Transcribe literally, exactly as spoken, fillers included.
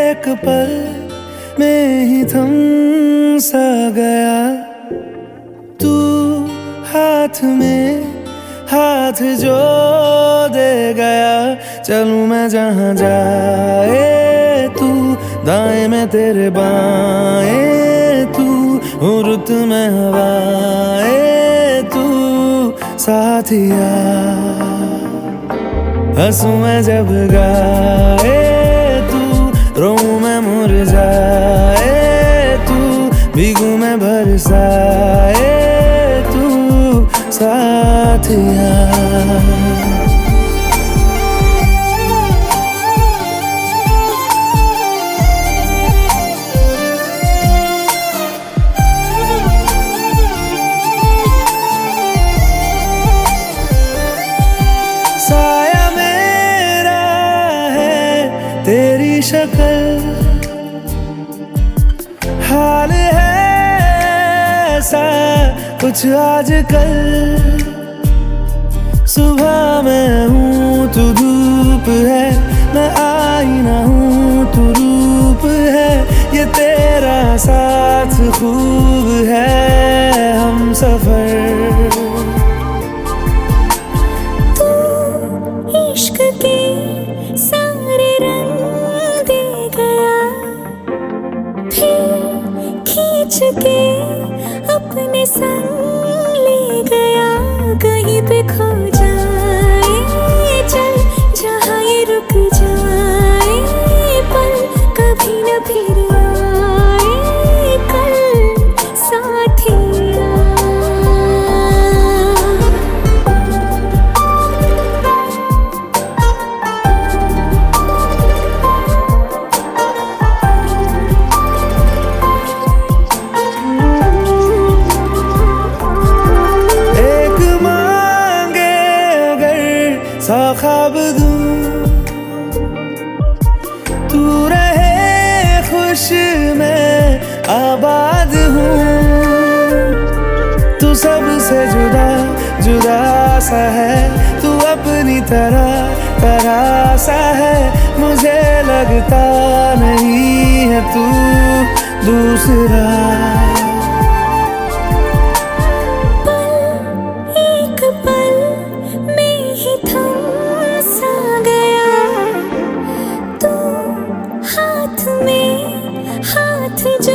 एक पल में ही थम सा गया तू हाथ में हाथ जो दे गया। चलूं मैं जहां जाए तू, दाएं में तेरे बाएं तू, हूँ रुत में हवाए तू साथिया। हंसूं मैं जब गाए तू, रोऊं मैं मुरझाए तू, भीगूं मैं बरसाए तू साथिया। साया मेरा है तेरी शक्ल, हाल है ऐसा कुछ आजकल। सुबह मैं हूँ तू धूप है, मैं आईना हूँ तू रूप है। ये तेरा साथ खूब है हम सफर। इश्क के सारे रंग दे गया, फिर खींच के अपने संग ले गया। कहीं पे खो जाए चल जहाँ ये रुक जाए पल, कभी न फिर आए कल साथिया। सा ख्वाब दूं तू रहे खुश मैं आबाद हूँ। तू सबसे जुदा जुदा सा है, तू अपनी तरह तरह सा है। मुझे लगता नहीं है तू दूसरा। हाथ में हाथ